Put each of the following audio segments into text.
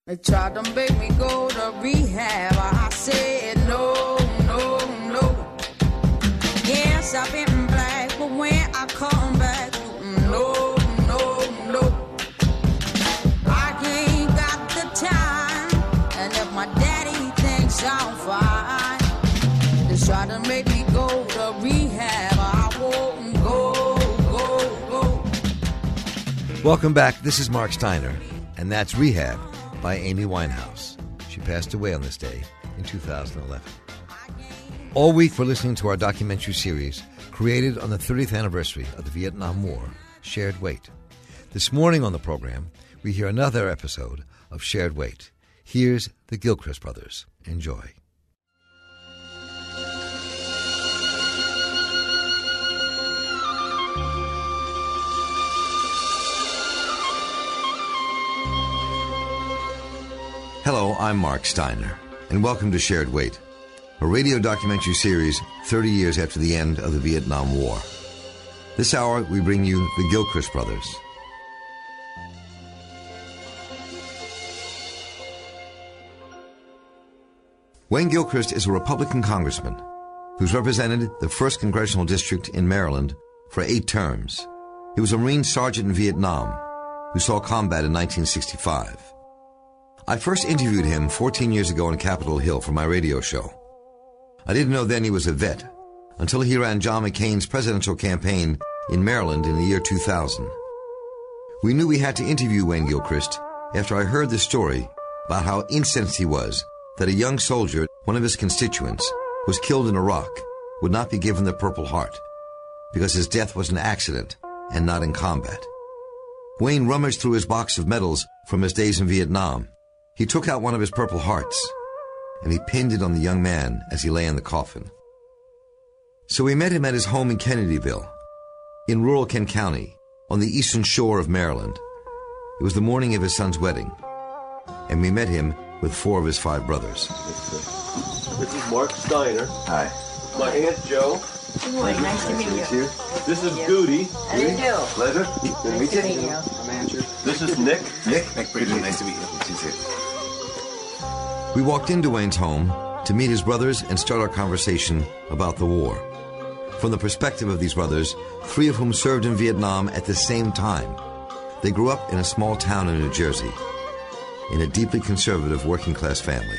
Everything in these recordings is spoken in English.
They tried to make me go to rehab. I said no, no, no. Yes, I've been black, but when I come back, no, no, no. I ain't got the time, and if my daddy thinks I'm fine, they try to make me go to rehab. I won't go. Welcome back. This is Mark Steiner, and that's Rehab by Amy Winehouse. She passed away on this day in 2011. All week we're listening to our documentary series created on the 30th anniversary of the Vietnam War, Shared Weight. This morning on the program, we hear another episode of Shared Weight. Here's the Gilchrist brothers. Enjoy. Hello, I'm Mark Steiner, and welcome to Shared Weight, a radio documentary series 30 years after the end of the Vietnam War. This hour, we bring you the Gilchrist brothers. Wayne Gilchrist is a Republican congressman who's represented the 1st Congressional District in Maryland for 8 terms. He was a Marine sergeant in Vietnam who saw combat in 1965. I first interviewed him 14 years ago on Capitol Hill for my radio show. I didn't know then he was a vet until he ran John McCain's presidential campaign in Maryland in the year 2000. We knew we had to interview Wayne Gilchrist after I heard the story about how incensed he was that a young soldier, one of his constituents, was killed in Iraq, would not be given the Purple Heart because his death was an accident and not in combat. Wayne rummaged through his box of medals from his days in Vietnam. He took out one of his Purple Hearts, and he pinned it on the young man as he lay in the coffin. So we met him at his home in Kennedyville, in rural Kent County, on the eastern shore of Maryland. It was the morning of his son's wedding, and we met him with 4 of his 5 brothers. This is Mark Steiner. Hi. My Aunt Jo. Good morning. Nice to meet you. This is Goody. How do you do? Pleasure. Nice to meet you. I'm Andrew. This is Nick. Nick, pretty nice to meet you. We walked into Wayne's home to meet his brothers and start our conversation about the war. From the perspective of these brothers, 3 of whom served in Vietnam at the same time. They grew up in a small town in New Jersey, in a deeply conservative working-class family.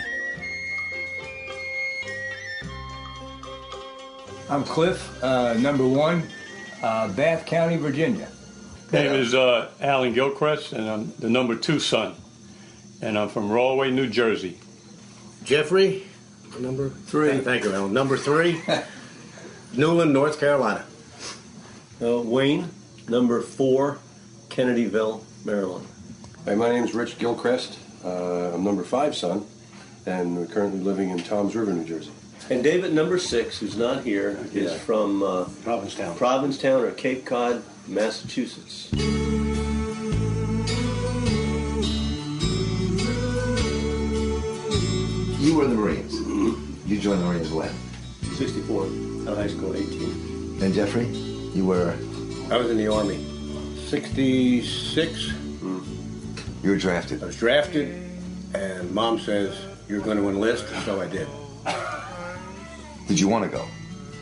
I'm Cliff, number 1, Bath County, Virginia. Name is Alan Gilchrist, and I'm the number 2 son. And I'm from Rahway, New Jersey. Jeffrey, number 3. Thank you, Alan. Number 3, Newland, North Carolina. Wayne, number 4, Kennedyville, Maryland. Hi, my name is Rich Gilchrist. I'm number 5 son, and we're currently living in Toms River, New Jersey. And David, number 6, who's not here, is from Provincetown or Cape Cod, Massachusetts. You were in the Marines. Mm-hmm. You joined the Marines when? 64, out of high school, 18. And Jeffrey, you were? I was in the Army. 66. You were drafted. I was drafted, and Mom says, you're going to enlist, so I did. Did you want to go?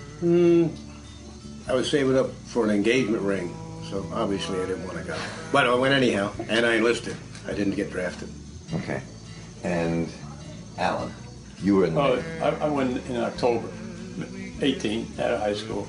I was saving up for an engagement ring, so obviously I didn't want to go. But I went anyhow, and I enlisted. I didn't get drafted. Okay. And Alan, you were in the Navy. I went in October, 18, out of high school.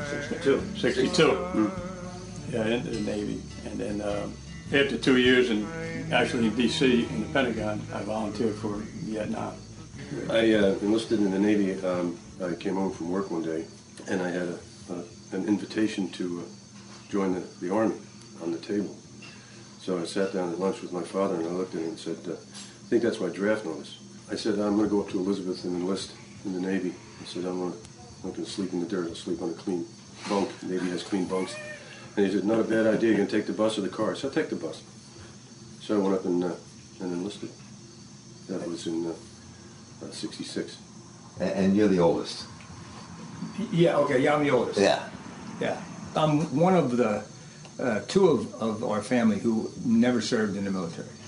62. Yeah, into the Navy. And then after 2 years actually in D.C. in the Pentagon, I volunteered for Vietnam. I enlisted in the Navy. I came home from work one day, and I had an invitation to join the Army on the table. So I sat down at lunch with my father, and I looked at him and said, I think that's my draft notice. I said, I'm going to go up to Elizabeth and enlist in the Navy. I said, I'm not going to sleep in the dirt. I'll sleep on a clean bunk. The Navy has clean bunks. And he said, not a bad idea. You're going to take the bus or the car? I said, I'll take the bus. So I went up and enlisted. That was in 66. And you're the oldest. Yeah, okay, yeah, I'm the oldest. Yeah. Yeah. I'm one of the 2 of our family who never served in the military.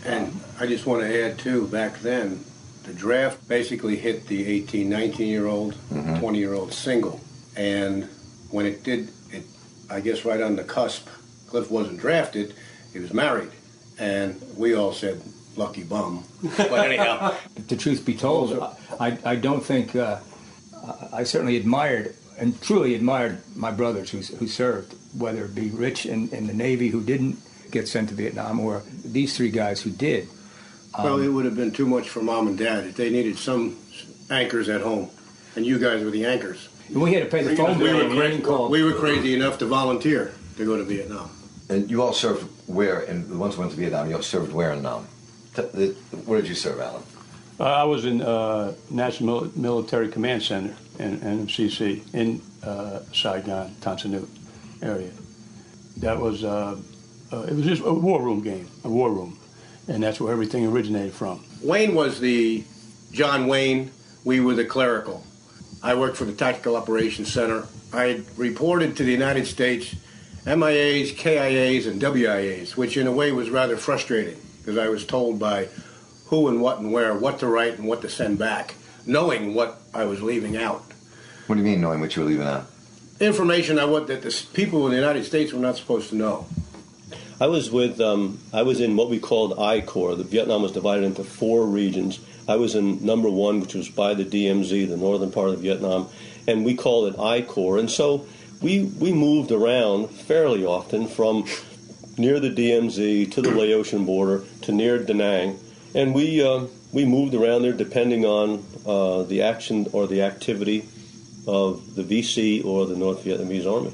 And I just want to add, too, back then, the draft basically hit the 18, 19-year-old, 20-year-old single. And when it did, I guess right on the cusp, Cliff wasn't drafted, he was married. And we all said, lucky bum. But anyhow. The truth be told, I don't think, I certainly admired and truly admired my brothers who served, whether it be Rich in the Navy who didn't get sent to Vietnam, or these three guys who did. Well, it would have been too much for Mom and Dad. They needed some anchors at home, and you guys were the anchors. And we had to pay the phone bill. We were crazy enough to volunteer to go to Vietnam. And you all served where? And the ones who went to Vietnam, you all served where in Nam? Where did you serve, Alan? I was in National Military Command Center, NMCC, in Saigon, Tan Son Nhut area. That was, it was just a war room game, a war room. And that's where everything originated from. Wayne was the John Wayne. We were the clerical. I worked for the Tactical Operations Center. I reported to the United States MIAs, KIAs, and WIAs, which in a way was rather frustrating because I was told by who and what and where, what to write and what to send back, knowing what I was leaving out. What do you mean, knowing what you were leaving out? Information that the people in the United States were not supposed to know. I was in what we called I Corps. The Vietnam was divided into 4 regions. I was in number 1, which was by the DMZ, the northern part of Vietnam, and we called it I Corps. And so we moved around fairly often from near the DMZ to the Laotian border to near Da Nang, and we moved around there depending on the action or the activity of the VC or the North Vietnamese Army.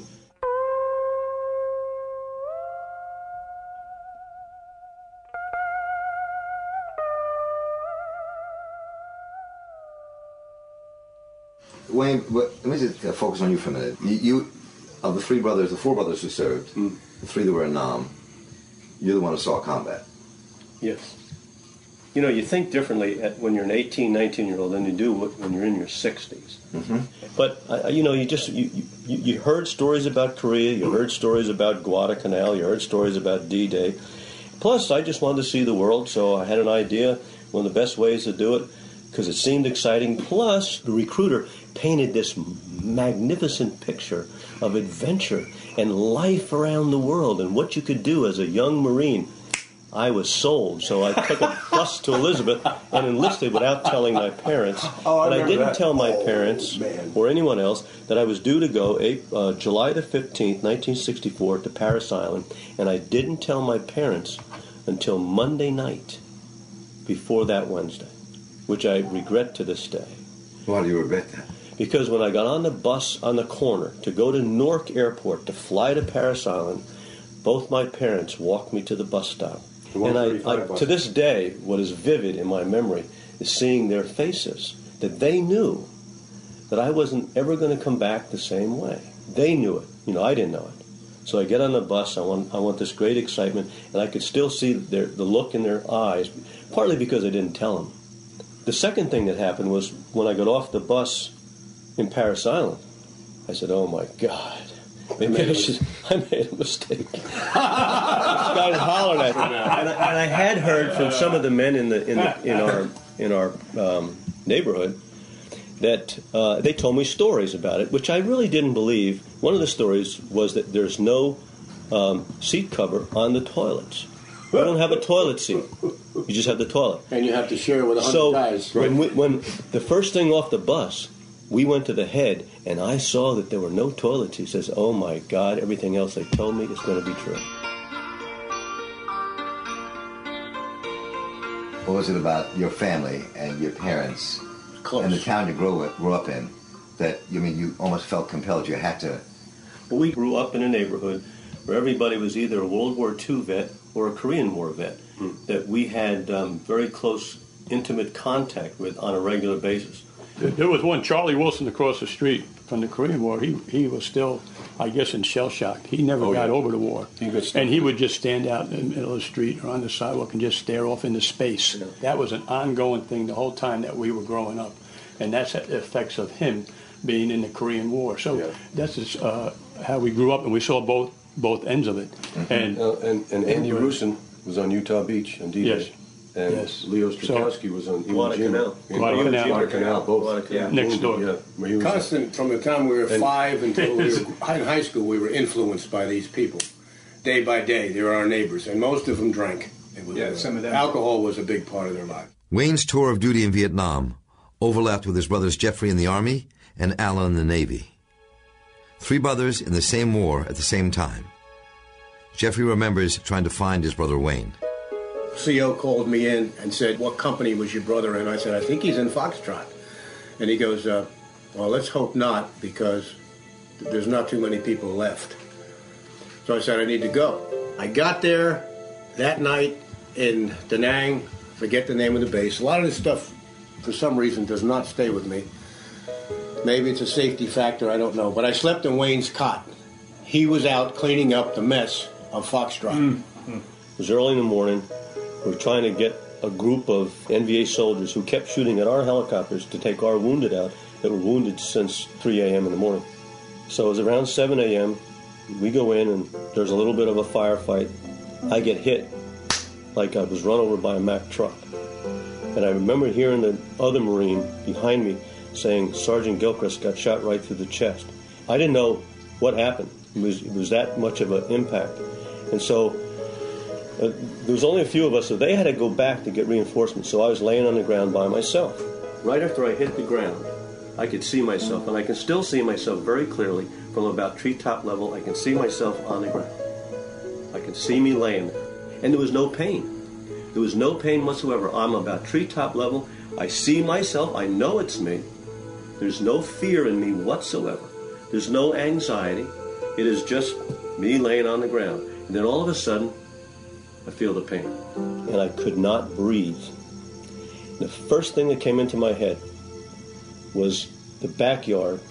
Wayne, let me just focus on you for a minute. You of the 4 brothers who served, the 3 that were in Nam, you're the one who saw combat. Yes. You know, you think differently when you're an 18, 19-year-old than you do when you're in your 60s. Mm-hmm. But, you heard stories about Korea, you heard stories about Guadalcanal, you heard stories about D-Day. Plus, I just wanted to see the world, so I had an idea, one of the best ways to do it, because it seemed exciting. Plus, the recruiter painted this magnificent picture of adventure and life around the world and what you could do as a young Marine. I was sold, so I took a bus to Elizabeth and enlisted without telling my parents. But I didn't tell my parents or anyone else that I was due to go July the 15th, 1964, to Parris Island, and I didn't tell my parents until Monday night before that Wednesday, which I regret to this day. Why do you regret that? Because when I got on the bus on the corner to go to Newark Airport to fly to Parris Island, both my parents walked me to the bus stop. And I to this day, what is vivid in my memory is seeing their faces, that they knew that I wasn't ever going to come back the same way. They knew it. You know, I didn't know it. So I get on the bus, I want this great excitement, and I could still see the look in their eyes, partly because I didn't tell them. The second thing that happened was when I got off the bus in Parris Island, I said, oh my God. Maybe I made a mistake. This guy hollered at me, and I had heard from some of the men in our neighborhood that they told me stories about it, which I really didn't believe. One of the stories was that there's no seat cover on the toilets. You don't have a toilet seat. You just have the toilet, and you have to share with 100 guys. So when the first thing off the bus, we went to the head, and I saw that there were no toilets. He says, oh, my God, everything else they told me is going to be true. What was it about your family and your parents and the town you grew up in that, you almost felt compelled you had to? Well, we grew up in a neighborhood where everybody was either a World War II vet or a Korean War vet that we had very close, intimate contact with on a regular basis. There was one, Charlie Wilson, across the street from the Korean War. He was still, I guess, in shell shock. He never got over the war. And he would just stand out in the middle of the street or on the sidewalk and just stare off into space. Yeah. That was an ongoing thing the whole time that we were growing up. And that's the effects of him being in the Korean War. So that's just, how we grew up, and we saw both ends of it. Mm-hmm. And Andy Rusin was on Utah Beach on D-Day. Yes. And Yes. Leo Strakowski was on Iwo Guadalcanal. Jima. Guadalcanal, both. Yeah. Next door. Yeah, where he was- Constant from the time we were 5 until we were in high school, we were influenced by these people. Day by day, they were our neighbors, and most of them drank. It was, some of them. alcohol was a big part of their life. Wayne's tour of duty in Vietnam overlapped with his brothers Jeffrey in the Army and Alan in the Navy. 3 brothers in the same war at the same time. Jeffrey remembers trying to find his brother Wayne. CO called me in and said, "What company was your brother in?" I said, "I think he's in Foxtrot." And he goes, "Well, let's hope not, because there's not too many people left." So I said, "I need to go." I got there that night in Da Nang, forget the name of the base. A lot of this stuff, for some reason, does not stay with me. Maybe it's a safety factor, I don't know. But I slept in Wayne's cot. He was out cleaning up the mess of Foxtrot. It was early in the morning. We were trying to get a group of NVA soldiers who kept shooting at our helicopters to take our wounded out that were wounded since 3 a.m. in the morning. So it was around 7 a.m. We go in, and there's a little bit of a firefight. I get hit like I was run over by a Mack truck. And I remember hearing the other Marine behind me saying Sergeant Gilchrist got shot right through the chest. I didn't know what happened. It was that much of an impact. And so there was only a few of us, so they had to go back to get reinforcements. So I was laying on the ground by myself. Right after I hit the ground, I could see myself, and I can still see myself very clearly from about treetop level. I can see myself on the ground. I can see me laying there. And there was no pain. There was no pain whatsoever. I'm about treetop level. I see myself. I know it's me. There's no fear in me whatsoever. There's no anxiety. It is just me laying on the ground. And then all of a sudden, I feel the pain. And I could not breathe. The first thing that came into my head was the backyard.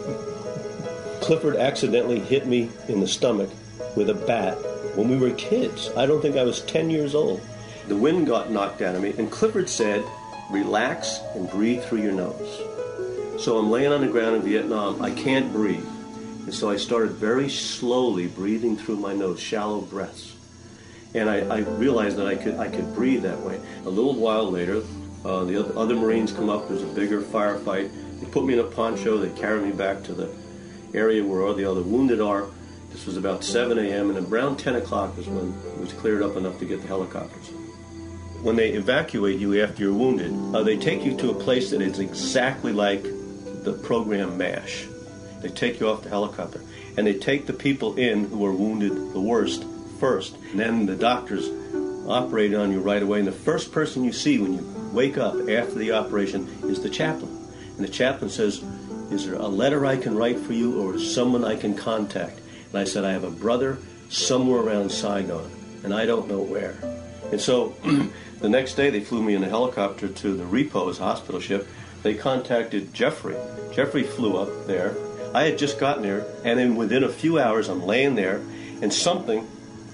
Clifford accidentally hit me in the stomach with a bat when we were kids. I don't think I was 10 years old. The wind got knocked out of me, and Clifford said, "Relax and breathe through your nose." So I'm laying on the ground in Vietnam. I can't breathe. And so I started very slowly breathing through my nose, shallow breaths. And I realized that I could breathe that way. A little while later, the other Marines come up. There's a bigger firefight. They put me in a poncho. They carry me back to the area where all the other wounded are. This was about 7 a.m. and around 10 o'clock was when it was cleared up enough to get the helicopters. When they evacuate you after you're wounded, they take you to a place that is exactly like the program MASH. They take you off the helicopter, and they take the people in who are wounded the worst first. And then the doctors operate on you right away, and the first person you see when you wake up after the operation is the chaplain. And the chaplain says, "Is there a letter I can write for you, or is someone I can contact?" And I said, "I have a brother somewhere around Saigon, and I don't know where." And so the next day they flew me in a helicopter to the Repose hospital ship. They contacted Jeffrey. Jeffrey flew up there. I had just gotten there, and then within a few hours I'm laying there, and something,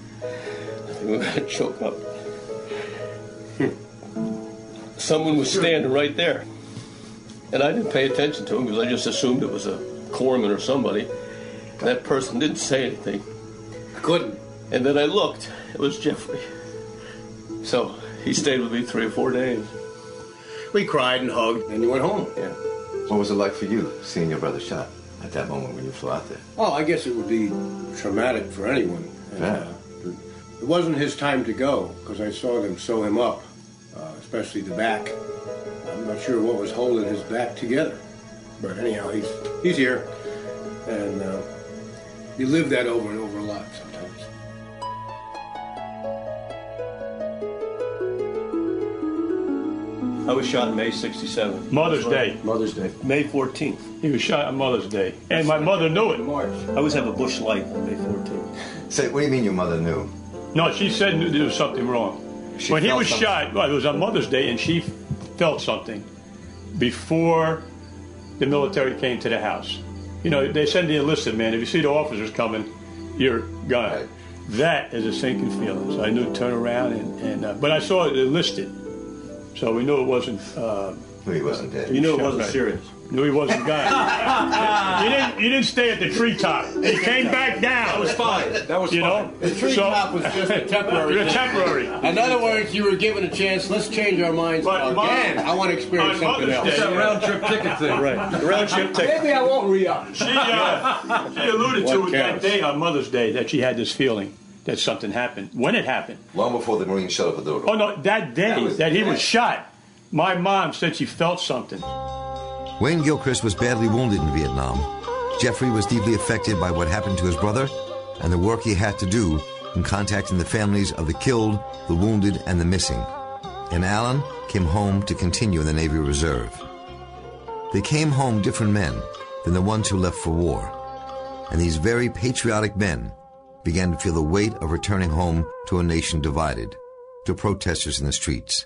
I think I'm going to choke up. Someone was standing right there. And I didn't pay attention to him because I just assumed it was a corpsman or somebody. And that person didn't say anything. Couldn't. And then I looked. It was Jeffrey. So he stayed with me 3 or 4 days. We cried and hugged, and you went home. Yeah. What was it like for you, seeing your brother shot at that moment when you flew out there? Well, I guess it would be traumatic for anyone. Yeah. It wasn't his time to go, because I saw them sew him up, especially the back. I'm not sure what was holding his back together. But anyhow, he's here. And you live that over and over a lot sometimes. I was shot in May 67. Mother's Day. Mother's Day. May 14th. He was shot on Mother's Day. And my mother knew it. I always have a bush light on May 14th. Say, what do you mean your mother knew? No, she said there was something wrong. When he was shot, well, it was on Mother's Day, and she felt something before the military came to the house. You know, they send the enlisted man. If you see the officers coming, you're gone. Right. That is a sinking feeling. So I knew to turn around, but I saw it enlisted. So we knew it wasn't He wasn't dead. You knew it wasn't serious. Knew he wasn't gone. You didn't stay at the treetop. He came back down. That was fine. That was You know? fine. The treetop was just a temporary thing. Temporary. In other words, you were given a chance. Let's change our minds But again. I want to experience something else. It's that round-trip ticket thing. Right. The round trip ticket. Maybe I won't re-up. She alluded to it that day on Mother's Day that she had this feeling that something happened. When it happened. Long before the Marines shut up the door. Oh, no, that day that he was shot, my mom said she felt something. Wayne Gilchrist was badly wounded in Vietnam. Jeffrey was deeply affected by what happened to his brother and the work he had to do in contacting the families of the killed, the wounded, and the missing. And Alan came home to continue in the Navy Reserve. They came home different men than the ones who left for war. And these very patriotic men began to feel the weight of returning home to a nation divided, to protesters in the streets.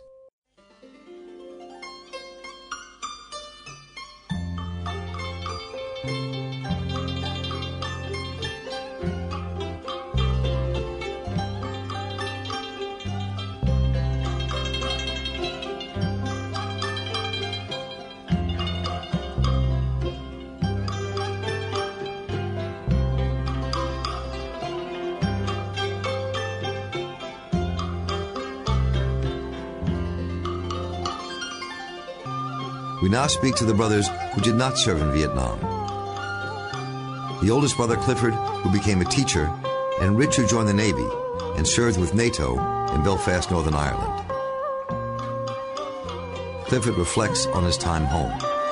We now speak to the brothers who did not serve in Vietnam. The oldest brother, Clifford, who became a teacher, and Rich, who joined the Navy and served with NATO in Belfast, Northern Ireland. Clifford reflects on his time home.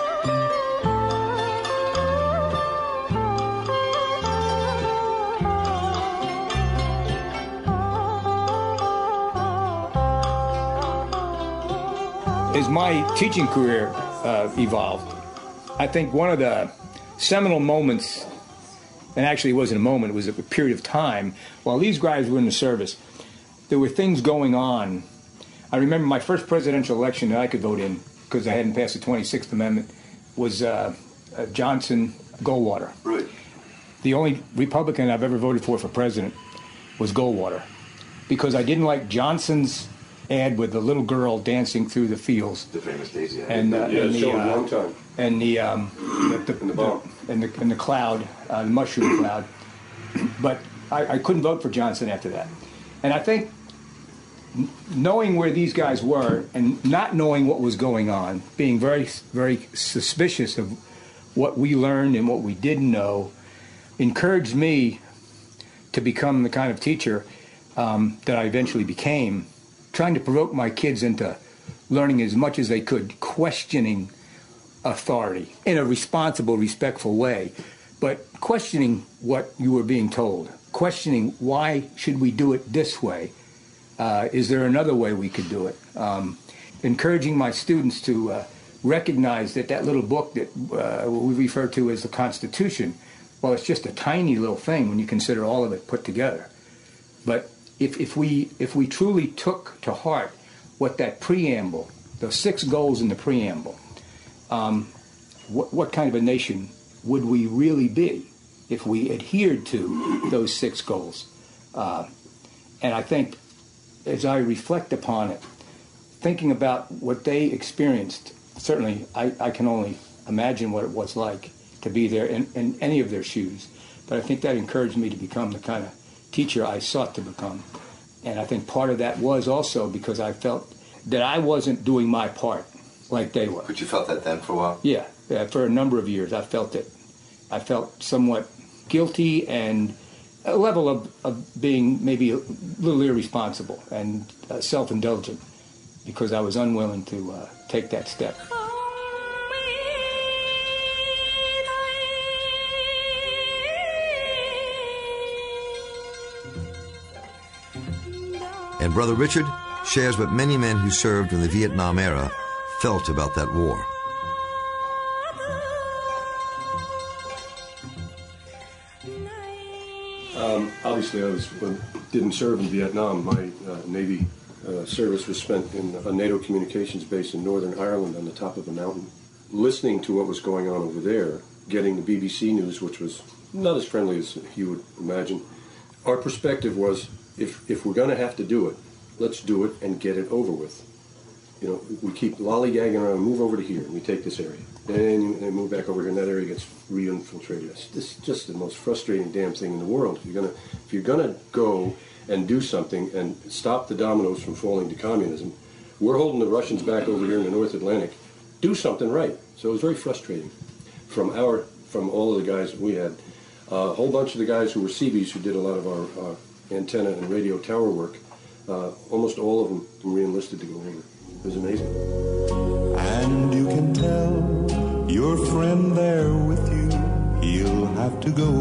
As my teaching career evolved, I think one of the seminal moments, and actually it wasn't a moment, it was a period of time, while these guys were in the service, there were things going on. I remember my first presidential election that I could vote in, because I hadn't passed the 26th Amendment, was Johnson Goldwater. Right. The only Republican I've ever voted for president was Goldwater, because I didn't like Johnson's ad with the little girl dancing through the fields. The famous Daisy ad. And it showed a long time. And the cloud, the mushroom cloud. But I couldn't vote for Johnson after that. And I think knowing where these guys were and not knowing what was going on, being very, very suspicious of what we learned and what we didn't know, encouraged me to become the kind of teacher that I eventually became, trying to provoke my kids into learning as much as they could, questioning authority in a responsible, respectful way, but questioning what you were being told, questioning why should we do it this way? Is there another way we could do it? Encouraging my students to recognize that little book that we refer to as the Constitution, well, it's just a tiny little thing when you consider all of it put together. But if we truly took to heart what that preamble, those 6 goals in the preamble, what kind of a nation would we really be if we adhered to those 6 goals? And I think as I reflect upon it, thinking about what they experienced, certainly I can only imagine what it was like to be there in any of their shoes. But I think that encouraged me to become the kind of teacher I sought to become. And I think part of that was also because I felt that I wasn't doing my part like they were. But you felt that then for a while? Yeah, for a number of years I felt it. I felt somewhat guilty and a level of being maybe a little irresponsible and self-indulgent because I was unwilling to take that step. And Brother Richard shares what many men who served in the Vietnam era felt about that war. Obviously, I didn't serve in Vietnam. My Navy service was spent in a NATO communications base in Northern Ireland on the top of a mountain. Listening to what was going on over there, getting the BBC news, which was not as friendly as you would imagine, our perspective was, if we're going to have to do it, let's do it and get it over with. we keep lollygagging around, move over to here, and we take this area. Then they move back over here, and that area gets re-infiltrated. This is just the most frustrating damn thing in the world. If you're gonna go and do something and stop the dominoes from falling to communism, we're holding the Russians back over here in the North Atlantic. Do something right. So it was very frustrating from all of the guys that we had. A whole bunch of the guys who were Seabees who did a lot of our antenna and radio tower work, almost all of them re-enlisted to go over. It was amazing. And you can tell your friend there with you, he'll have to go.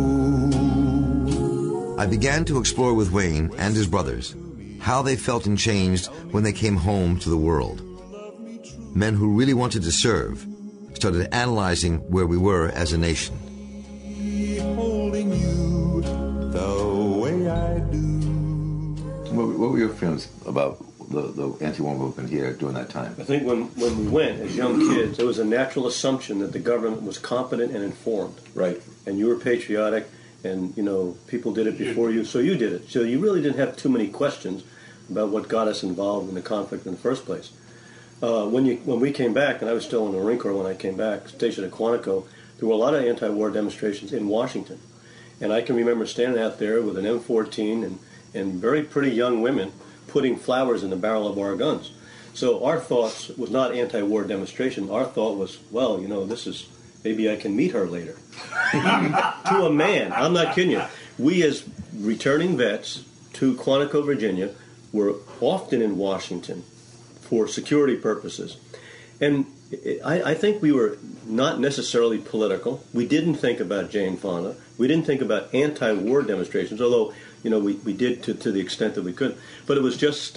I began to explore with Wayne and his brothers how they felt and changed when they came home to the world. Men who really wanted to serve started analyzing where we were as a nation. Holding you the way I do. What were your feelings about the anti-war movement here during that time? I think when we went as young kids, there was a natural assumption that the government was competent and informed. Right. And you were patriotic, and people did it before you, so you did it. So you really didn't have too many questions about what got us involved in the conflict in the first place. When we came back, and I was still in the Marine Corps when I came back, stationed at Quantico, there were a lot of anti-war demonstrations in Washington. And I can remember standing out there with an M14 and very pretty young women putting flowers in the barrel of our guns. So our thoughts was not anti-war demonstration. Our thought was, well, this is, maybe I can meet her later. To a man, I'm not kidding you. We as returning vets to Quantico, Virginia, were often in Washington for security purposes. And I think we were not necessarily political. We didn't think about Jane Fonda. We didn't think about anti-war demonstrations, although, we did to the extent that we could. But it was just,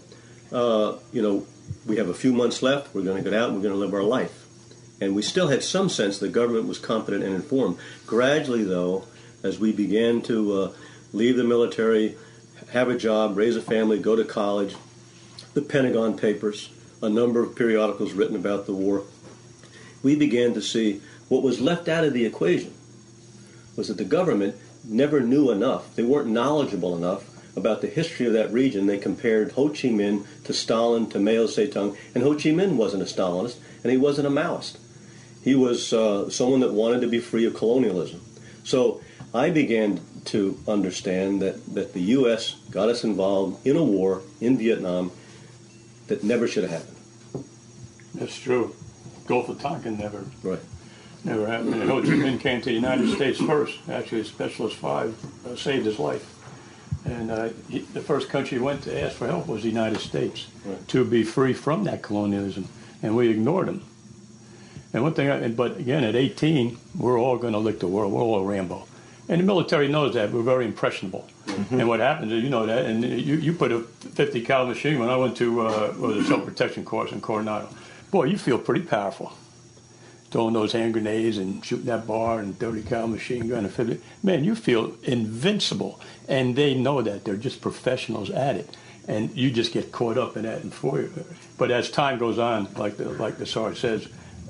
we have a few months left. We're going to get out and we're going to live our life. And we still had some sense the government was competent and informed. Gradually, though, as we began to leave the military, have a job, raise a family, go to college, the Pentagon Papers, a number of periodicals written about the war, we began to see what was left out of the equation was that the government never knew enough. They weren't knowledgeable enough about the history of that region. They compared Ho Chi Minh to Stalin, to Mao Zedong, and Ho Chi Minh wasn't a Stalinist, and he wasn't a Maoist. He was someone that wanted to be free of colonialism. So I began to understand that the U.S. got us involved in a war in Vietnam that never should have happened. That's true. Gulf of Tonkin never happened. And Ho Chi Minh came to the United States first. Actually, a Specialist 5 saved his life. And the first country he went to ask for help was the United States, to be free from that colonialism. And we ignored him. And one thing, but again, at 18, we're all going to lick the world. We're all Rambo. And the military knows that. We're very impressionable. Mm-hmm. And what happens is, that, and you put a 50 caliber machine gun. I went to the self-protection course in Coronado. Boy, you feel pretty powerful. Throwing those hand grenades and shooting that bar and 30 caliber machine gun and 50. Man, you feel invincible. And they know that. They're just professionals at it. And you just get caught up in that. But as time goes on, like the Sarge says,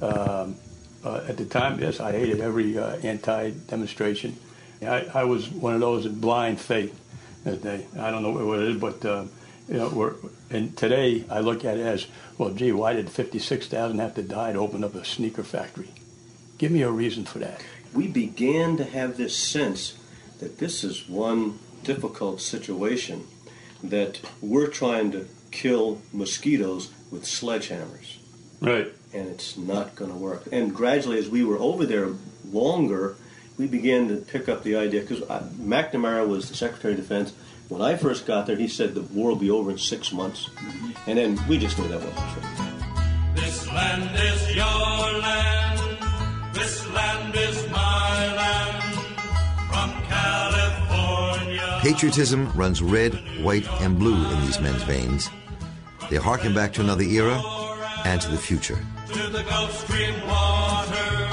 at the time, yes, I hated every anti-demonstration. I was one of those in blind faith that day. I don't know what it is, but and today I look at it as, well, gee, why did 56,000 have to die to open up a sneaker factory? Give me a reason for that. We began to have this sense that this is one difficult situation, that we're trying to kill mosquitoes with sledgehammers. Right. And it's not going to work. And gradually, as we were over there longer, we began to pick up the idea, because McNamara was the Secretary of Defense. When I first got there, he said the war will be over in 6 months. Mm-hmm. And then we just knew that wasn't true. This land is your land. This land is my land. From California. Patriotism runs red, white, and blue in these men's veins. They harken back to another era and to the future. To the Gulf Stream water.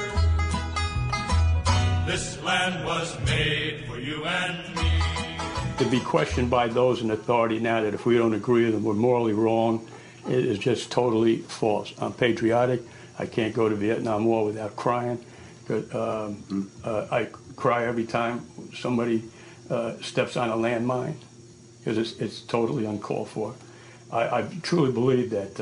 This land was made for you and me. To be questioned by those in authority now that if we don't agree with them, we're morally wrong, it is just totally false. I'm patriotic. I can't go to Vietnam War without crying. I cry every time somebody steps on a landmine, because it's totally uncalled for. I truly believe that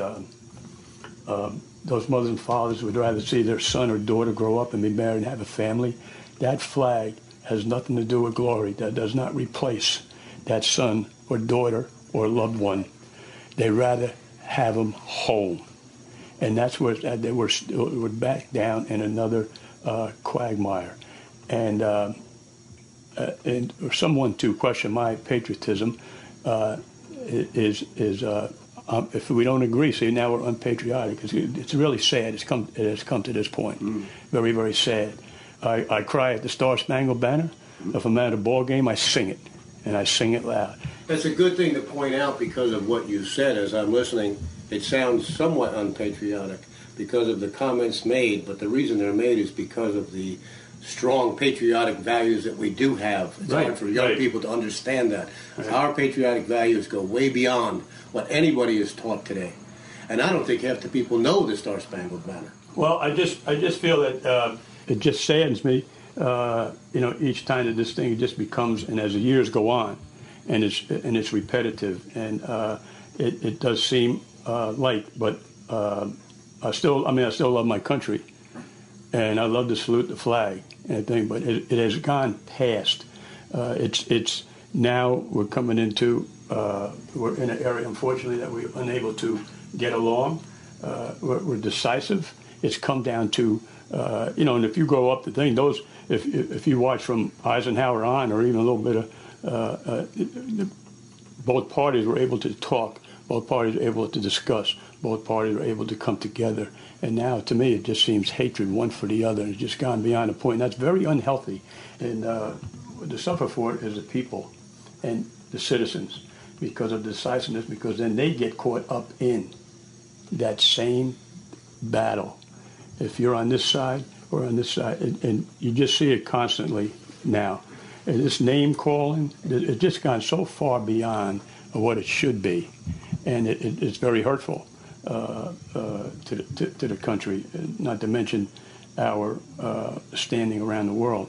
those mothers and fathers would rather see their son or daughter grow up and be married and have a family. That flag has nothing to do with glory. That does not replace that son or daughter or loved one. They rather have them home. And that's where we're back down in another quagmire. And someone to question my patriotism is if we don't agree, see, now we're unpatriotic. It's really sad. It has come to this point. Very, very sad. I cry at the Star-Spangled Banner. If I'm at a ball game, I sing it, and I sing it loud. That's a good thing to point out because of what you said. As I'm listening, it sounds somewhat unpatriotic because of the comments made, but the reason they're made is because of the strong patriotic values that we do have. It's hard for young people to understand that. Our patriotic values go way beyond what anybody is taught today. And I don't think half the people know the Star-Spangled Banner. Well, I just feel that it just saddens me, each time that this thing just becomes, and as the years go on, and it's repetitive, and it does seem light, but I still love my country, and I love to salute the flag and everything, but it has gone past. It's now we're coming into we're in an area, unfortunately, that we're unable to get along. We're decisive. It's come down to and if you grow up the thing, if you watch from Eisenhower on, or even a little bit of both parties were able to talk, both parties were able to discuss, both parties were able to come together. And now, to me, it just seems hatred one for the other. It's just gone beyond a point. And that's very unhealthy. And the suffer for it is the people and the citizens because of decisiveness, because then they get caught up in that same battle. If you're on this side or on this side, and you just see it constantly now. And this name calling, it's just gone so far beyond what it should be. And it's very hurtful to the country, not to mention our standing around the world.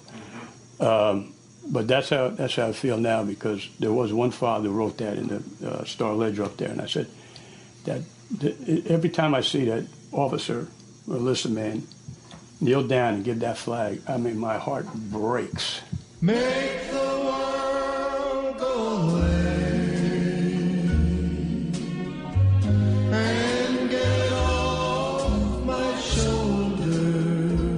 But that's how I feel now, because there was one father who wrote that in the Star Ledger up there, and I said that every time I see that officer or enlisted man kneel down and give that flag, I mean, my heart breaks. Make the world go away and get off my shoulders.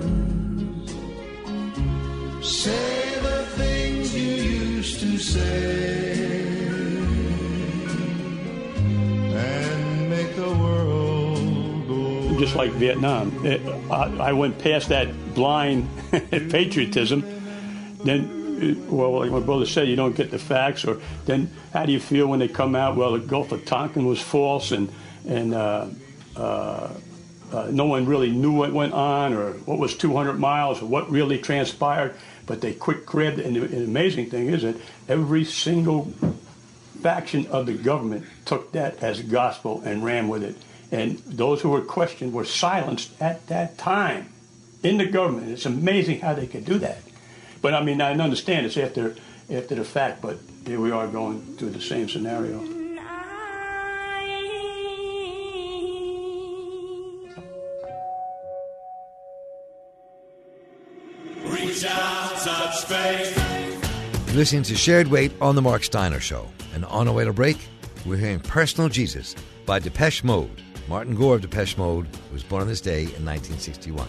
Say the things you used to say and make the world go. Just like Vietnam, I went past that blind patriotism. Then, well, like my brother said, you don't get the facts. Or then, how do you feel when they come out? Well, the Gulf of Tonkin was false, and no one really knew what went on, or what was 200 miles, or what really transpired. But they quick grabbed it. And the amazing thing is that every single faction of the government took that as gospel and ran with it. And those who were questioned were silenced at that time in the government. It's amazing how they could do that. But I mean, I understand it's after the fact, but here we are going through the same scenario. Reach out, touch faith. Listening to Shared Weight on The Mark Steiner Show. And on our way to break, we're hearing Personal Jesus by Depeche Mode. Martin Gore of Depeche Mode was born on this day in 1961.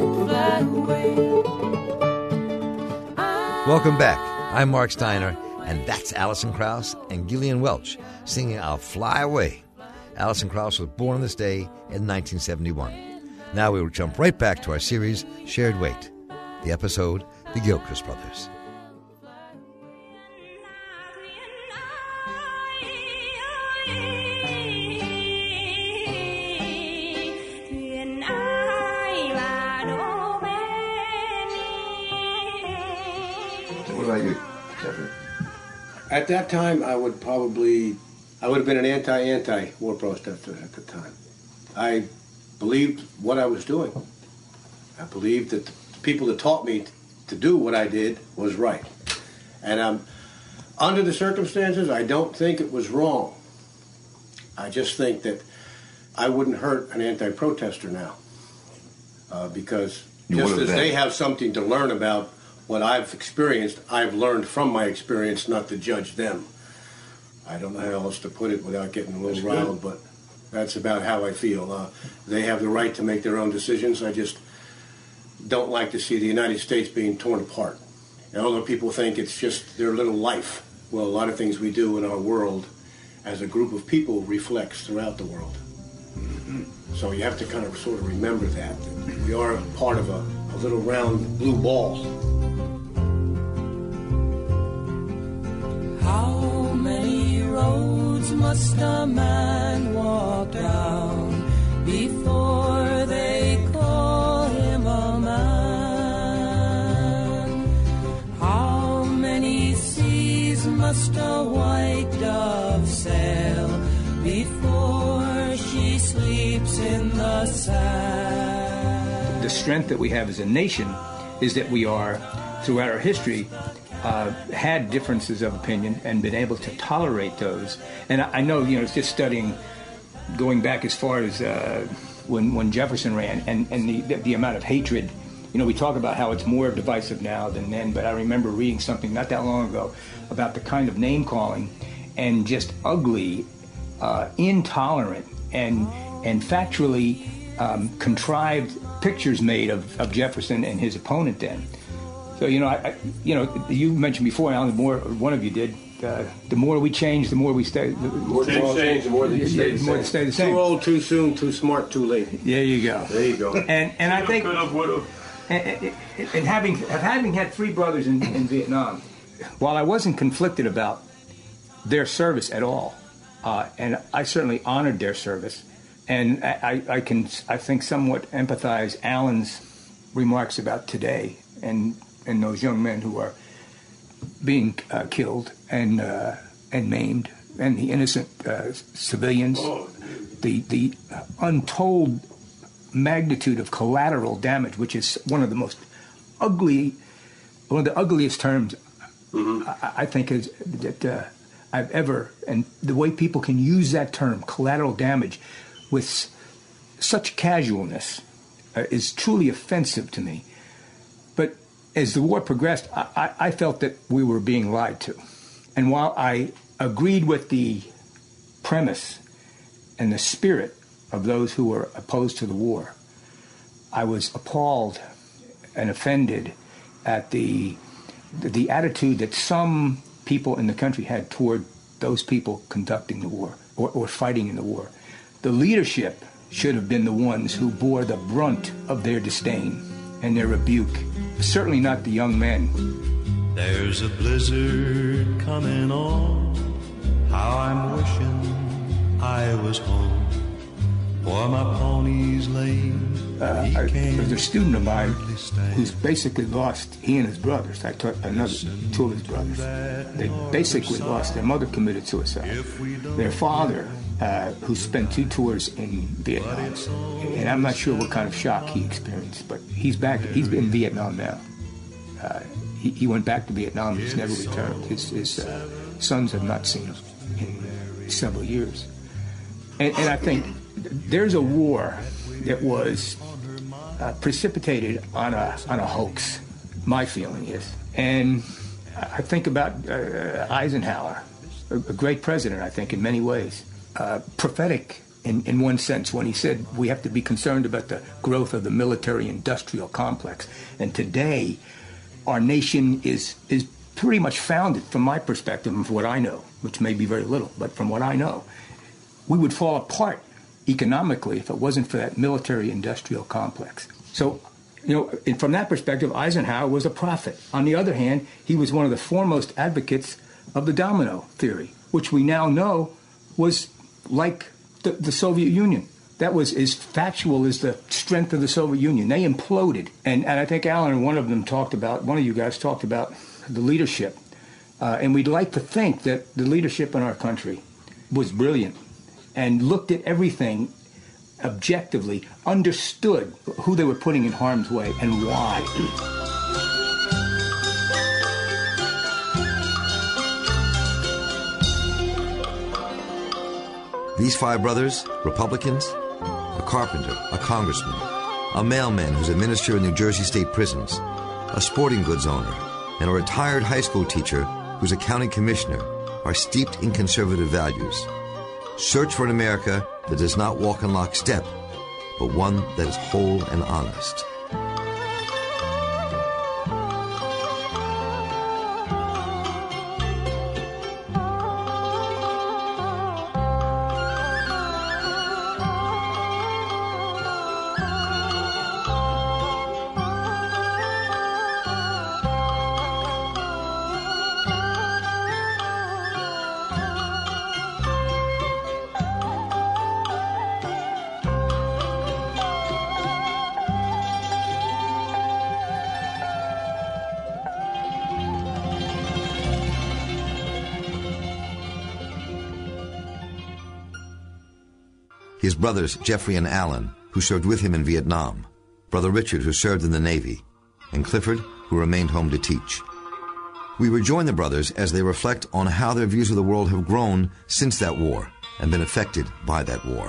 Welcome back. I'm Mark Steiner, and And that's Alison Krauss and Gillian Welch singing I'll Fly Away. Alison Krauss was born on this day in 1971. Now we will jump right back to our series, Shared Weight. The episode, The Gilchrist Brothers. What about you, Jeffrey? At that time, I would have been an anti-war protester at the time. I believed what I was doing. I believed that the people that taught me to do what I did was right. And under the circumstances, I don't think it was wrong. I just think that I wouldn't hurt an anti-protester now. Because just as they have something to learn about what I've experienced, I've learned from my experience not to judge them. I don't know how else to put it without getting a little riled, but that's about how I feel. They have the right to make their own decisions. I just don't like to see the United States being torn apart. And although people think it's just their little life, well, a lot of things we do in our world as a group of people reflects throughout the world. So you have to kind of sort of remember that we are part of a little round blue ball. How many roads must a man walk down before they call him a man? How many seas must a white dove sail before she sleeps in the sand? The strength that we have as a nation is that we are, throughout our history, had differences of opinion and been able to tolerate those. And I know, it's just studying, going back as far as when Jefferson ran, and the amount of hatred. We talk about how it's more divisive now than then, but I remember reading something not that long ago about the kind of name-calling and just ugly, intolerant, and factually contrived pictures made of Jefferson and his opponent then. So, you mentioned before, Alan, one of you did, the more we change, the more we stay. The more change, the more they stay the same. Too old, too soon, too smart, too late. There you go. There you go. And I think, and having had three brothers in Vietnam, while I wasn't conflicted about their service at all, and I certainly honored their service, and I think somewhat empathize Alan's remarks about today and those young men who are being killed and maimed, and the innocent civilians, the untold magnitude of collateral damage, which is one of the ugliest terms I think is that I've ever, and the way people can use that term, collateral damage, with such casualness is truly offensive to me. But as the war progressed, I felt that we were being lied to. And while I agreed with the premise and the spirit of those who were opposed to the war, I was appalled and offended at the attitude that some people in the country had toward those people conducting the war or fighting in the war. The leadership should have been the ones who bore the brunt of their disdain and their rebuke. Certainly not the young men. There's a blizzard coming on. How I'm wishing I was home. For my pony's lame. There's a student of mine who's basically lost, he and his brothers, I taught two of his brothers, they basically lost, their mother committed suicide. Their father, who spent 2 tours in Vietnam, and I'm not sure what kind of shock he experienced, but he's back, he's in Vietnam now. He went back to Vietnam, he's never returned. His sons have not seen him in several years. And I think there's a war that was precipitated on a hoax, my feeling is. And I think about Eisenhower, a great president, I think, in many ways. Prophetic in one sense when he said we have to be concerned about the growth of the military-industrial complex. And today, our nation is pretty much founded, from my perspective and from what I know, which may be very little, but from what I know, we would fall apart economically if it wasn't for that military-industrial complex. So, and from that perspective, Eisenhower was a prophet. On the other hand, he was one of the foremost advocates of the domino theory, which we now know was like the Soviet Union. That was as factual as the strength of the Soviet Union. They imploded. And I think Alan, one of you guys talked about the leadership. And we'd like to think that the leadership in our country was brilliant and looked at everything objectively, understood who they were putting in harm's way and why. These 5 brothers, Republicans, a carpenter, a congressman, a mailman who's a minister in New Jersey state prisons, a sporting goods owner, and a retired high school teacher who's a county commissioner, are steeped in conservative values. Search for an America that does not walk in lockstep, but one that is whole and honest. His brothers, Jeffrey and Alan, who served with him in Vietnam, Brother Richard, who served in the Navy, and Clifford, who remained home to teach. We rejoin the brothers as they reflect on how their views of the world have grown since that war and been affected by that war.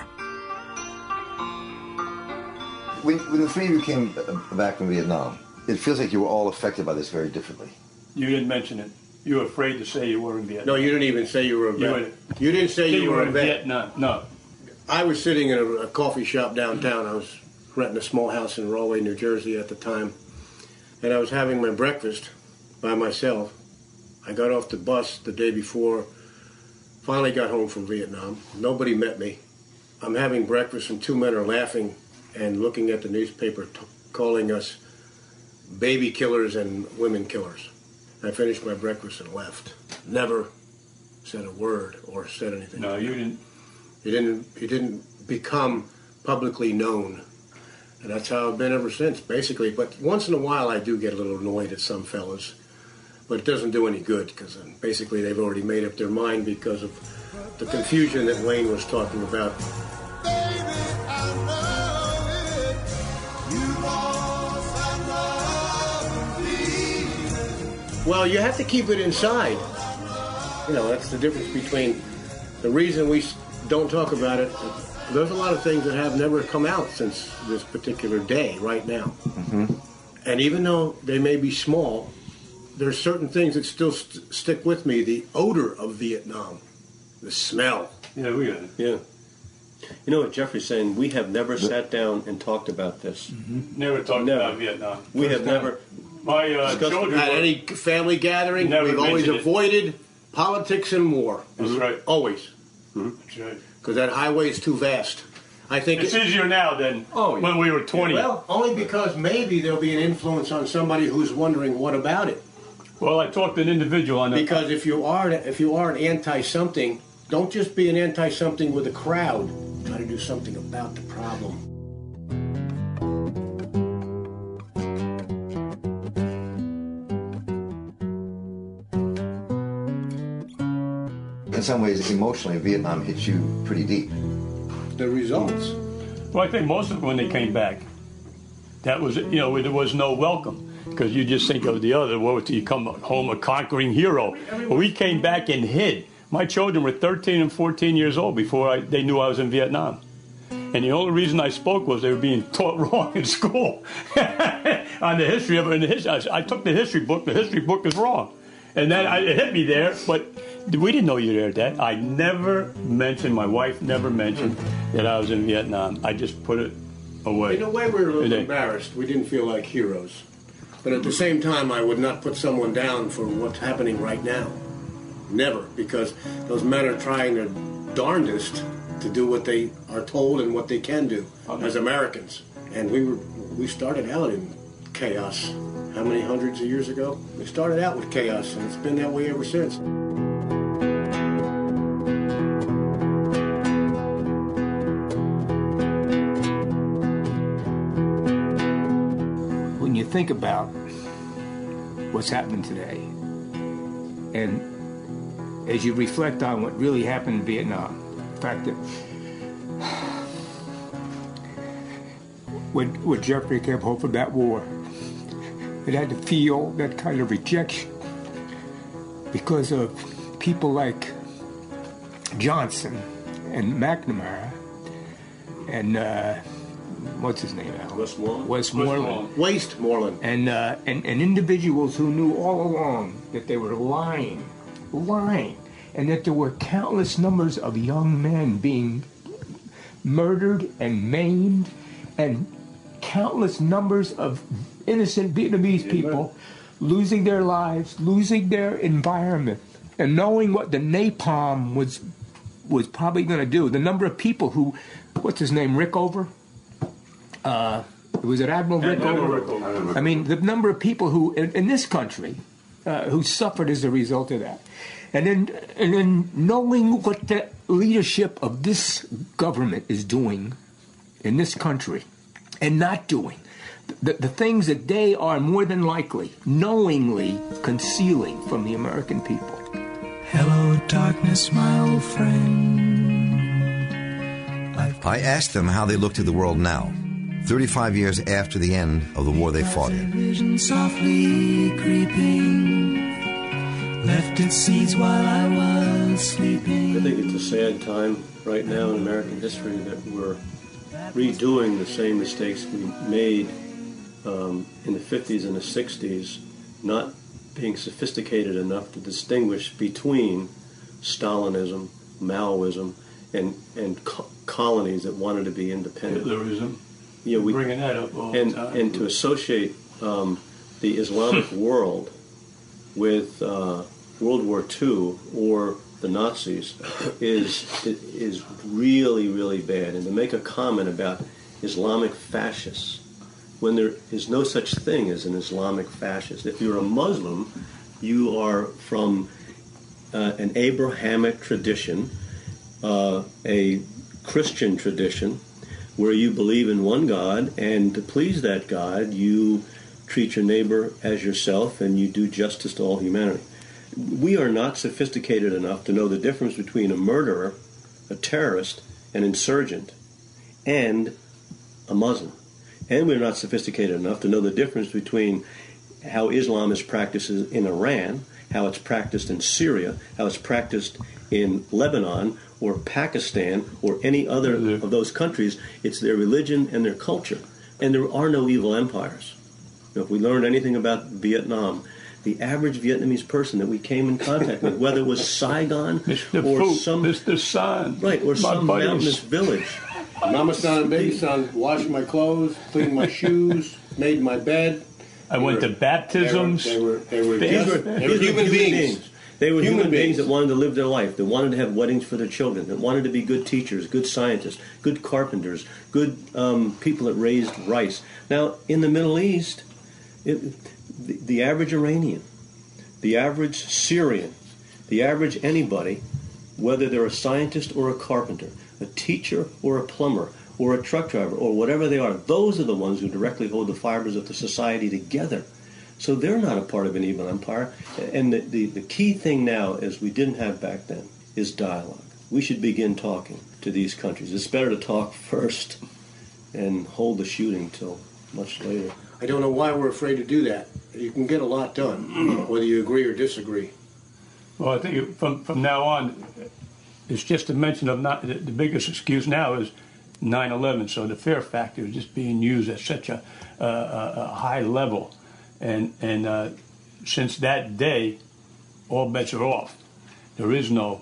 When the 3 of you came back from Vietnam, it feels like you were all affected by this very differently. You didn't mention it. You were afraid to say you were in Vietnam. No, you didn't even say you were a vet. You didn't say you were a vet. Vietnam. No. I was sitting in a coffee shop downtown. I was renting a small house in Rahway, New Jersey at the time. And I was having my breakfast by myself. I got off the bus the day before, finally got home from Vietnam. Nobody met me. I'm having breakfast and 2 men are laughing and looking at the newspaper calling us baby killers and women killers. I finished my breakfast and left. Never said a word or said anything. No, you didn't. He didn't become publicly known. And that's how I've been ever since, basically. But once in a while I do get a little annoyed at some fellas. But it doesn't do any good, because basically they've already made up their mind because of the confusion that Wayne was talking about. Well, you have to keep it inside. That's the difference between the reason we don't talk about it. There's a lot of things that have never come out since this particular day, right now. Mm-hmm. And even though they may be small, there's certain things that still stick with me. The odor of Vietnam, the smell. Yeah, we got it. Yeah. You know what Jeffrey's saying? We have never sat down and talked about this. Mm-hmm. Never talked about Vietnam. We have never. My children at any family gathering, we've always avoided politics and war. That's right. Always. Mm-hmm. That's right. Because that highway is too vast. I think it's easier now than when we were 20. Well, only because maybe there'll be an influence on somebody who's wondering what about it. Well, I talked to an individual on that. Because if you are an anti-something, don't just be an anti-something with a crowd. Try to do something about the problem. In some ways, emotionally, Vietnam hit you pretty deep. The results. Well, I think most of them, when they came back, that was, there was no welcome. Because you just think of the other, you come home a conquering hero. Well, we came back and hid. My children were 13 and 14 years old before they knew I was in Vietnam. And the only reason I spoke was they were being taught wrong in school. On the history of it. I took the history book. The history book is wrong. And then it hit me there, but we didn't know you were there, Dad. I never mentioned, my wife never mentioned that I was in Vietnam. I just put it away. In a way, we were a little embarrassed. We didn't feel like heroes. But at the same time, I would not put someone down for what's happening right now. Never, because those men are trying their darndest to do what they are told and what they can do as Americans. And we started out in chaos. How many hundreds of years ago? We started out with chaos, and it's been that way ever since. When you think about what's happening today, and as you reflect on what really happened in Vietnam, the fact that when Jeffrey came home from that war, it had to feel that kind of rejection because of people like Johnson and McNamara and what's his name, Al? Westmoreland. And individuals who knew all along that they were lying, and that there were countless numbers of young men being murdered and maimed, and countless numbers of innocent Vietnamese people losing their lives, losing their environment, and knowing what the napalm was probably going to do. The number of people who, what's his name, Rickover? Was it Admiral Rickover? I mean, the number of people who, in this country, who suffered as a result of that. And then knowing what the leadership of this government is doing in this country and not doing. The things that they are more than likely, knowingly concealing from the American people. Hello, darkness, my old friend. I asked them how they looked at the world now, 35 years after the end of the war they fought in. Vision softly creeping, left its seeds while I was sleeping. I think it's a sad time right now in American history that we're redoing the same mistakes we made in the 50s and the 60s, not being sophisticated enough to distinguish between Stalinism, Maoism, and colonies that wanted to be independent. Hitlerism. Yeah, bringing that up all the time. And to associate the Islamic world with World War II or the Nazis is really, really bad. And to make a comment about Islamic fascists when there is no such thing as an Islamic fascist. If you're a Muslim, you are from an Abrahamic tradition, a Christian tradition, where you believe in one God, and to please that God, you treat your neighbor as yourself, and you do justice to all humanity. We are not sophisticated enough to know the difference between a murderer, a terrorist, an insurgent, and a Muslim. And we're not sophisticated enough to know the difference between how Islam is practiced in Iran, how it's practiced in Syria, how it's practiced in Lebanon or Pakistan or any other of those countries. It's their religion and their culture. And there are no evil empires. Now, if we learned anything about Vietnam, the average Vietnamese person that we came in contact with, whether it was Saigon or some Mr. San, right, or some mountainous village. Mama San and Baby San washed my clothes, cleaned my shoes, made my bed. I went to baptisms. They were human beings. They were human beings that wanted to live their life, that wanted to have weddings for their children, that wanted to be good teachers, good scientists, good carpenters, good people that raised rice. Now, in the Middle East, the average Iranian, the average Syrian, the average anybody, whether they're a scientist or a carpenter, a teacher or a plumber, or a truck driver, or whatever they are, those are the ones who directly hold the fibers of the society together. So they're not a part of an evil empire. And the key thing now, as we didn't have back then, is dialogue. We should begin talking to these countries. It's better to talk first and hold the shooting till much later. I don't know why we're afraid to do that. You can get a lot done, whether you agree or disagree. Well, I think from now on, it's just a mention of not the biggest excuse now is 9/11. So the fear factor is just being used at such a high level, and since that day, all bets are off. There is no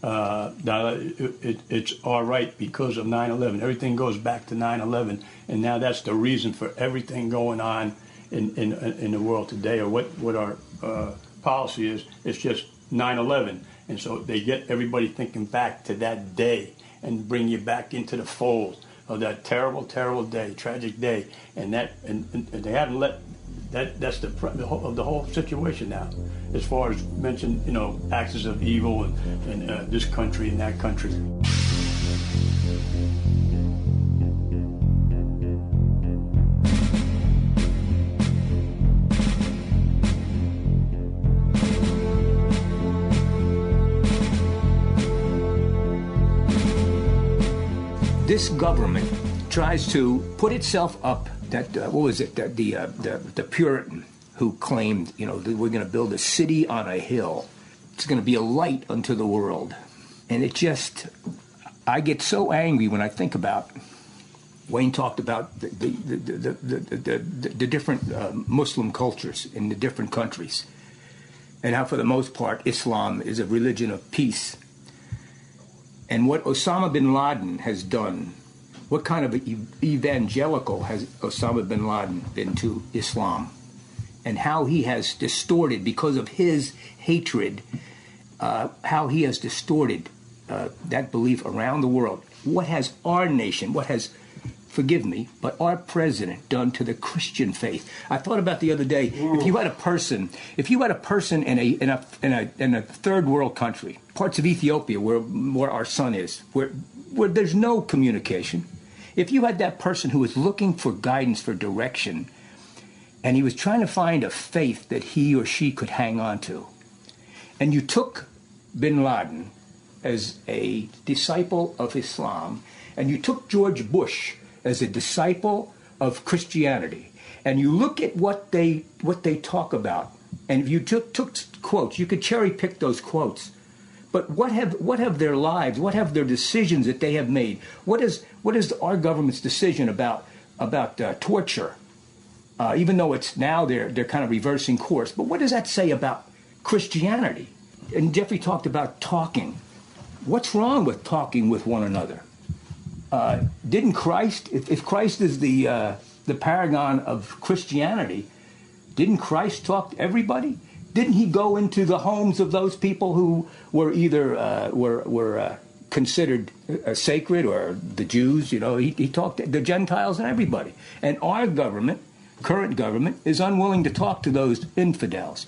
it's all right because of 9/11. Everything goes back to 9/11, and now that's the reason for everything going on in the world today, or what our policy is. It's just 9/11, and so they get everybody thinking back to that day and bring you back into the fold of that terrible, terrible day, tragic day, and they haven't let that. That's the whole situation now, as far as mentioned, axis of evil and this country and that country. This government tries to put itself up. That the Puritan who claimed, that we're going to build a city on a hill. It's going to be a light unto the world, and I get so angry when I think about. Wayne talked about the different Muslim cultures in the different countries, and how, for the most part, Islam is a religion of peace. And what Osama bin Laden has done, what kind of evangelical has Osama bin Laden been to Islam? And how he has distorted, because of his hatred, how he has distorted that belief around the world. What has our nation, forgive me, but our president done to the Christian faith? I thought about the other day, if you had a person in a third world country, parts of Ethiopia where our son is, where there's no communication, if you had that person who was looking for guidance, for direction, and he was trying to find a faith that he or she could hang on to, and you took bin Laden as a disciple of Islam, and you took George Bush as a disciple of Christianity, and you look at what they talk about, and if you took quotes, you could cherry pick those quotes, but what have their lives, what have their decisions that they have made? What is our government's decision about torture? Even though it's now they're kind of reversing course, but what does that say about Christianity? And Jeffrey talked about talking. What's wrong with talking with one another? Didn't Christ, if Christ is the paragon of Christianity, didn't Christ talk to everybody? Didn't he go into the homes of those people who were either were considered sacred, or the Jews? He talked to the Gentiles and everybody. And our government, current government, is unwilling to talk to those infidels.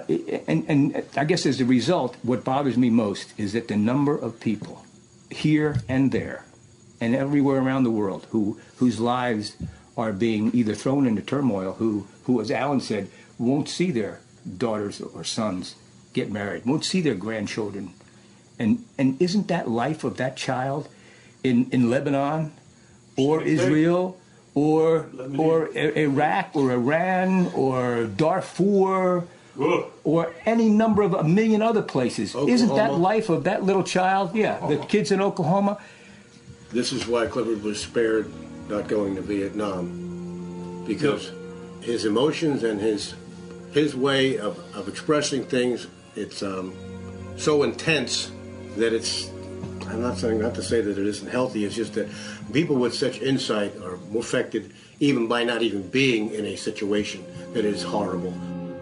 And I guess as a result, what bothers me most is that the number of people here and there and everywhere around the world whose lives are being either thrown into turmoil, who, as Alan said, won't see their daughters or sons get married, won't see their grandchildren. And isn't that life of that child in Lebanon or Israel or Iraq or Iran or Darfur or any number of a million other places? Oklahoma. Isn't that life of that little child? Yeah, the kids in Oklahoma. This is why Clifford was spared not going to Vietnam, because his emotions and his way of expressing things, it's so intense that it's, I'm not saying not to say that it isn't healthy, it's just that people with such insight are more affected even by not even being in a situation that is horrible.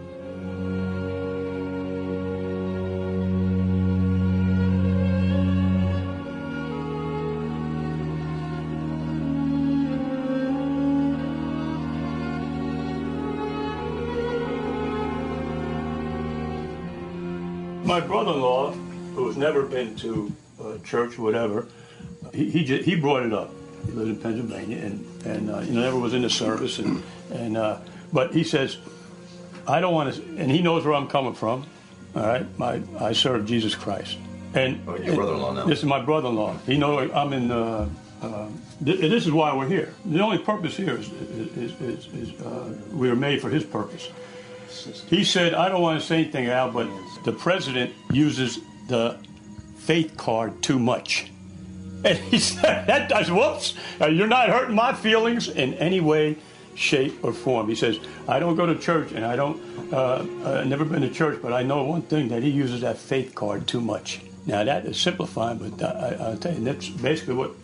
My brother-in-law, who has never been to church or whatever, he brought it up. He lived in Pennsylvania and never was in the service. But he says, I don't want to, and he knows where I'm coming from. All right, I serve Jesus Christ. And your brother-in-law now? This is my brother-in-law. He knows I'm in. This is why we're here. The only purpose here is we were made for his purpose. He said, I don't want to say anything, Al, but the president uses the faith card too much. And he said, I said, whoops, you're not hurting my feelings in any way, shape, or form. He says, I don't go to church, and I've never been to church, but I know one thing, that he uses that faith card too much. Now, that is simplifying, but I'll tell you, that's basically what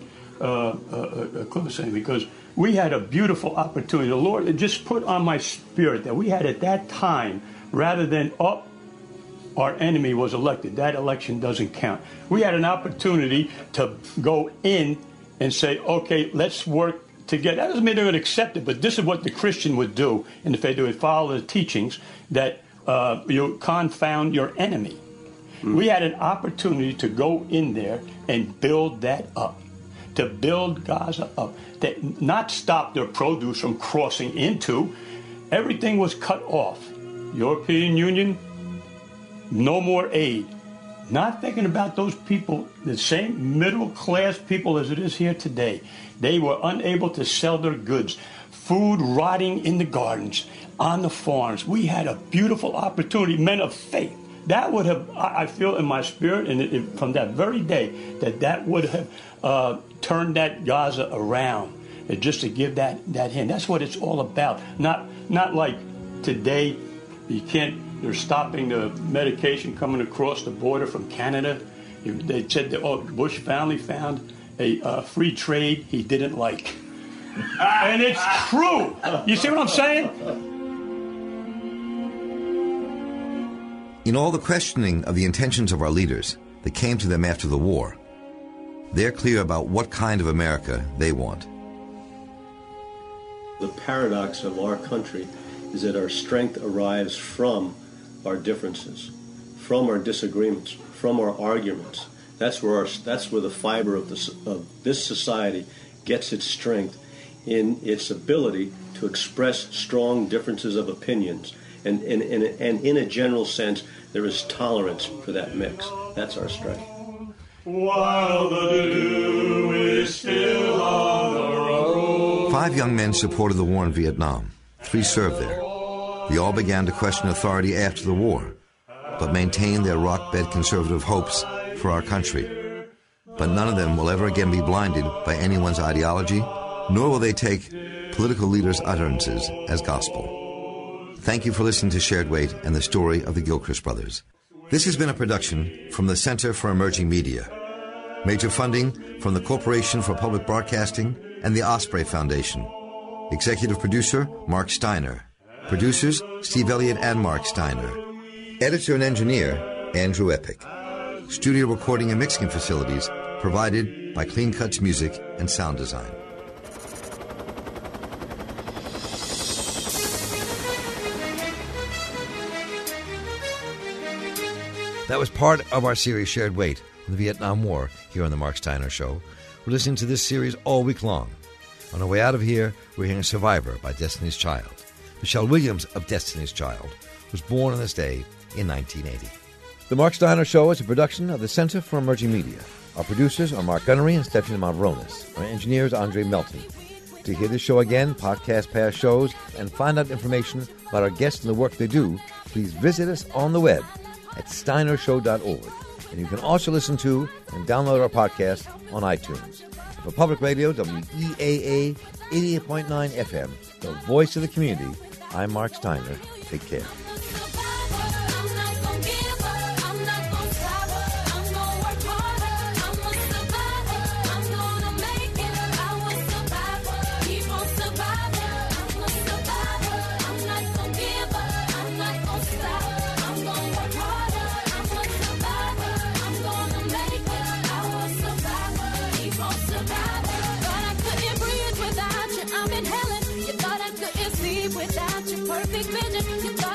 Cliff was saying, because we had a beautiful opportunity. The Lord just put on my spirit that we had at that time, rather than our enemy was elected. That election doesn't count. We had an opportunity to go in and say, okay, let's work together. That doesn't mean they're going to accept it, but this is what the Christian would do in the faith. They would follow the teachings that you confound your enemy. We had an opportunity to go in there and build that up, to build Gaza up, that not stop their produce from crossing into. Everything was cut off. European Union, no more aid. Not thinking about those people, the same middle-class people as it is here today. They were unable to sell their goods. Food rotting in the gardens, on the farms. We had a beautiful opportunity, men of faith. That would have, I feel in my spirit, and from that very day, that would have turned that Gaza around, just to give that hint. That's what it's all about. Not like today, they're stopping the medication coming across the border from Canada. They said that, Bush family found a free trade he didn't like. And it's true. You see what I'm saying? In all the questioning of the intentions of our leaders that came to them after the war, they're clear about what kind of America they want. The paradox of our country is that our strength arrives from our differences, from our disagreements, from our arguments. That's where the fiber of this society gets its strength, in its ability to express strong differences of opinions. And in a general sense, there is tolerance for that mix. That's our strength. While the dew is still on the road. 5 young men supported the war in Vietnam. 3 served there. They all began to question authority after the war, but maintained their rock-bed conservative hopes for our country. But none of them will ever again be blinded by anyone's ideology, nor will they take political leaders' utterances as gospel. Thank you for listening to Shared Weight and the story of the Gilchrist brothers. This has been a production from the Center for Emerging Media. Major funding from the Corporation for Public Broadcasting and the Osprey Foundation. Executive producer, Mark Steiner. Producers, Steve Elliott and Mark Steiner. Editor and engineer, Andrew Epic. Studio recording and mixing facilities provided by Clean Cuts Music and Sound Design. That was part of our series Shared Weight on the Vietnam War here on The Mark Steiner Show. We're listening to this series all week long. On our way out of here, we're hearing Survivor by Destiny's Child. Michelle Williams of Destiny's Child was born on this day in 1980. The Mark Steiner Show is a production of the Center for Emerging Media. Our producers are Mark Gunnery and Stephanie Mavronis. Our engineer is Andre Melton. To hear this show again, podcast past shows, and find out information about our guests and the work they do, please visit us on the web at steinershow.org. And you can also listen to and download our podcast on iTunes. For Public Radio, WEAA 88.9 FM, the voice of the community, I'm Mark Steiner. Take care.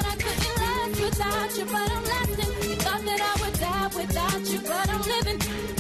But I'm lasting. You thought that I would die without you, but I'm living.